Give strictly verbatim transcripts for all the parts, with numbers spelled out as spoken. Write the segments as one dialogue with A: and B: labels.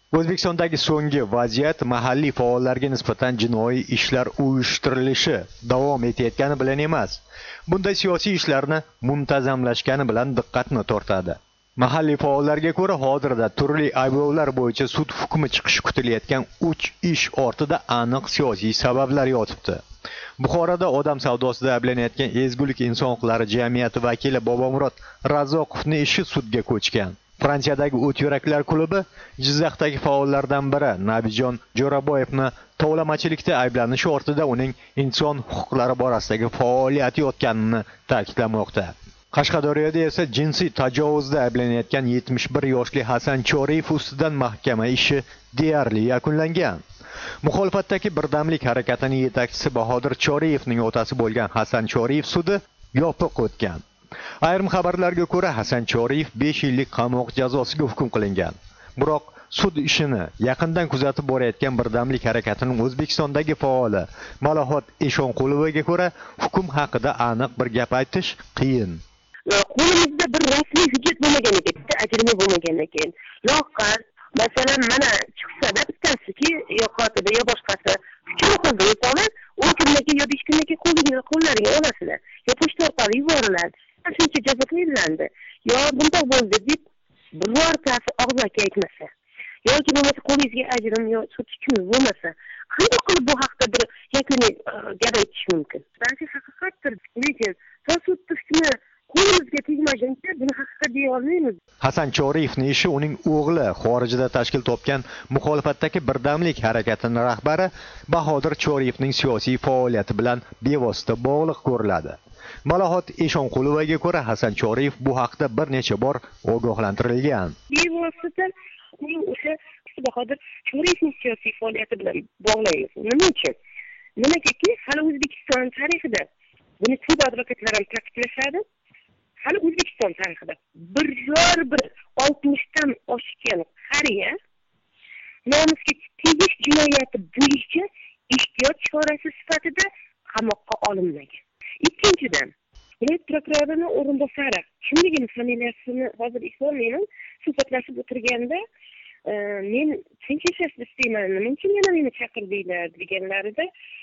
A: O'zbekistondagi so'nggi vaziyat mahalliy faollarga nisbatan jinoiy ishlar uyushtirilishi davom etayotgani bilan emas, bunday siyosiy ishlarni muntazamlashgani bilan diqqatni tortadi. Mahalliy faollarga ko'ra, hozirda turli ayblovlar bo'yicha sud hukmi chiqishi kutilayotgan uch ish ortida aniq siyosiy sabablar yotibdi. Buxoroda odam savdosida ayblanayotgan Ezgulik inson huquqlari jamiyati vakili Bobomurod Razzoqovning ishi sudga ko'chgan. Fransiyadagi o't yuraklar klubi Jizzaxdagi faollardan biri Nabijon Jo'raboyevni tovlamachilikda ayblanishi ortida uning inson huquqlari borasidagi faoliyati yotganini ta'kidlamoqda. Qashqadaryoda esa jinsiy tajovuzda ayblanayotgan yetmish bir yoshli Hasan Choriyev ustidan mahkama ishi deyarli yakunlangan. Muxolifatdagi birdamlik harakatining yetakchisi Bahodir Choriyevning otasi bo'lgan Hasan Choriyev sudi yopiq o'tgan. Ayrim xabarlarga ko'ra, Hasan Choriyev besh yillik qamoq jazosiga hukm qilingan. Biroq sud ishini yaqindan kuzatib borayotgan birdamlik harakatining O'zbekistondagi faoli Malohat Eshonqulovaga ko'ra, hukm haqida aniq bir gap aytish qiyin.
B: Qo'limizda bir rasmiy hujjat bo'lmagan ekan, bitta ajrimi bo'lmagan ekan. Loqal, masalan, mana chiqsa-da bittasiki, yo qotibi yo boshqasi, hukm qildi insonlar, o'n kundan yo besh kundan keyin qo'llariga olasizlar. Yo pochta orqali yuboriladi. Shuncha jazo qo'yiladi. Yo bunday bo'ldi deb birortasi og'zaki aytmasa, yoki bo'lmasa qo'lingizga ajrim yo sud hukmi bo'lmasa, qanday qilib bu haqda bir yakuniy gap aytish mumkin? Balki haqiqatdir, lekin sud hukmi qo'limizga tegmaguncha buni haqiqat deya olmaymiz.
A: Hasan Choriyevning ishi uning o'g'li xorijda tashkil topgan muxolifatdagi birdamlik harakatining rahbari Bahodir Choriyevning siyosiy faoliyati bilan bevosita bog'liq ko'riladi. Malohat Eshonqulovaga ko'ra, Hasan Choriyev bu haqda bir necha bor ogohlantirilgan.
B: Bevosita uning o'sha Bahodir Choriyevning siyosiy faoliyati bilan bog'laymiz. Nima uchun? Nimagaki hali O'zbekiston tarixida buni ko'p advokatlar ham ta'kidlashadi. Hali O'zbekiston tarixida biror bir oltmishdan oshgan qariya nomusga tegish jinoyati bo'yicha ehtiyot chorasi sifatida qamoqqa olinmagan. Ikkinchidan, viloyat prokurorining o'rinbosari, kimligini familiyasini hozir eslolmayman, suhbatlashib o'tirganda men tinch yashashni istayman, nima uchun yana meni chaqirdinglar deganlarida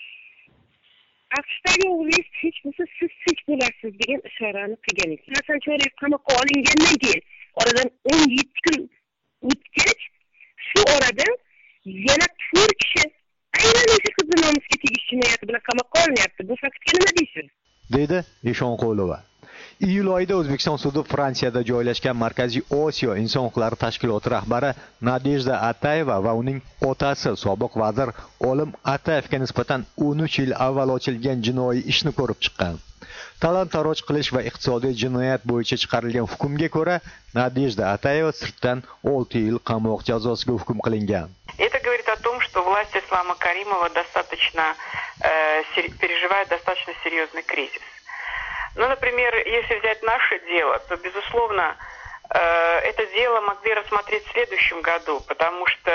B: AQShdagi o'g'lingiz tinch bo'lsa, siz tinch bo'lasiz degan ishorani qilgan edi. Hasan Choriyev qamoqqa olingandan keyin oradan o'n yetti kun o'tgach, shu orada yana to'rt kishi aynan o'sha qizni nomusga tegish jinoyati bilan qamoqqa olinyapti. Bu faktga nima deysiz?
A: Deydi Eshonqulova. Iyul oyida O'zbekiston sudi Fransiyada joylashgan Markaziy Osiyo inson huquqlari tashkiloti rahbari Nadejda Atayeva va uning otasi sobiq vazir Olim Atayevga nisbatan o'n uch yil avval ochilgan jinoiy ishni ko'rib chiqqan. Talon-taroj qilish va iqtisodiy jinoyat bo'yicha chiqarilgan hukmga ko'ra, Nadejda Atayeva sirtdan olti yil qamoq jazosiga hukm qilingan.
C: Это говорит о том, что власть Ислама Каримова достаточно э, переживает достаточно серьезный кризис. Ну, например, если взять наше дело, то, безусловно, э, это дело могли рассмотреть в следующем году, потому что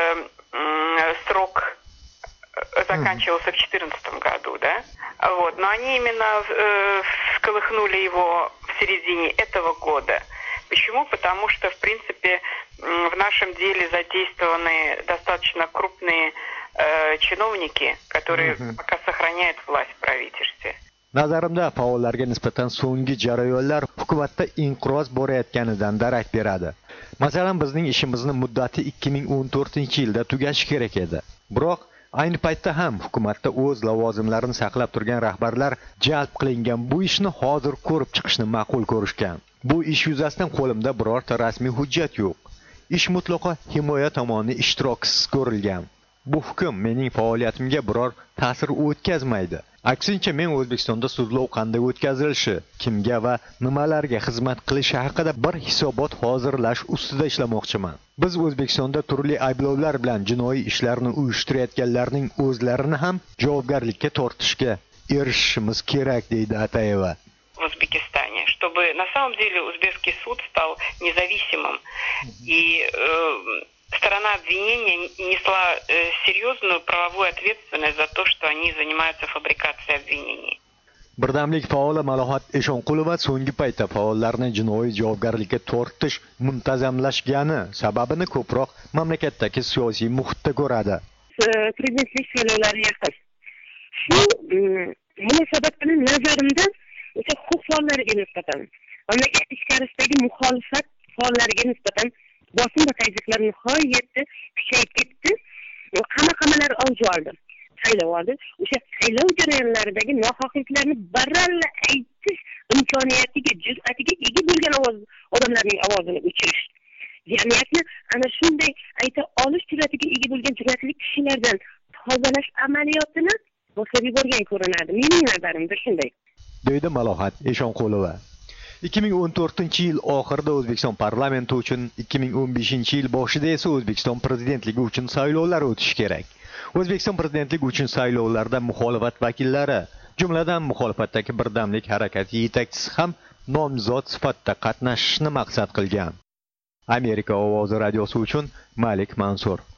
C: э, срок заканчивался в две тысячи четырнадцатом году, да? Вот. Но они именно э, всколыхнули его в середине этого года. Почему? Потому что, в принципе, в нашем деле задействованы достаточно крупные э, чиновники, которые mm-hmm. пока сохраняют власть в правительстве.
A: Nazarimda faollarga nisbatan so'nggi jarayonlar hukumatda inqiroz borayotganidan darak beradi. Masalan, bizning ishimizni muddati ikki ming o'n to'rtinchi yilda tugashi kerak edi. Biroq ayni paytda ham hukumatda o'z lavozimlarini saqlab turgan rahbarlar jalb qilingan bu ishni hozir ko'rib chiqishni ma'qul ko'rishgan. Bu ish yuzasidan qo'limda birorta rasmiy hujjat yo'q. Ish mutlaqo himoya tomonidan ishtirokisiz ko'rilgan. Bu hukm mening faoliyatimga biror ta'sir o'tkazmaydi. Aksincha, men O'zbekistonda sudlov qanday o'tkazilishi, kimga va nimalarga xizmat qilishi haqida bir hisobot hozirlash ustida ishlamoqchiman. Biz O'zbekistonda turli ayblovlar bilan jinoiy ishlarni uyushtirayotganlarning o'zlarini ham javobgarlikka tortishga erishishimiz kerak, deydi Atayeva.
C: В Узбекистане, чтобы на самом деле узбекский суд стал независимым и э, сторона обвинения несла э, серьезную правовую ответственность за то, что они занимаются фабрикацией обвинений.
A: Birdamlik faoli Malohat Eshonqulova so'nggi paytda faollarni jinoiy javobgarlikka tortish muntazamlashgani sababini ko'proq mamlakatdagi siyosiy muhitda ko'radi.
B: Prezidentlik saylovlari yaqin. Shu munosabat bilan nazarimda o'sha huquq faollariga nisbatan, mamlakat ichkarisidagi muxolifat faollariga nisbatan bosim va tazyiqlar nihoyatda kuchayib ketdi. Qama-qamalar avj oldi. Saylov oldi. O'sha saylov jarayonlaridagi nohaqliklarni baralla aytish imkoniyatiga, jur'atiga ega bo'lgan ovoz odamlarning ovozini o'chirish. Jamiyatni ana shunday ayta olish jur'atiga ega bo'lgan jur'atli kishilardan tozalash amaliyotini boshlab yuborgan ko'rinadi. Mening nazarimda shunday.
A: Deydi Malohat Eshonqulova. ikki ming o'n to'rtinchi yil oxirida O'zbekiston parlamenti uchun, ikki ming o'n beshinchi yil boshida esa O'zbekiston prezidentligi uchun saylovlar o'tishi kerak. O'zbekiston prezidentligi uchun saylovlarda muxolifat vakillari, jumladan muxolifatdagi Birdamlik harakati yetakchisi ham nomzod sifatida qatnashishni maqsad qilgan. Amerika ovozi radiosi uchun Malik Mansur.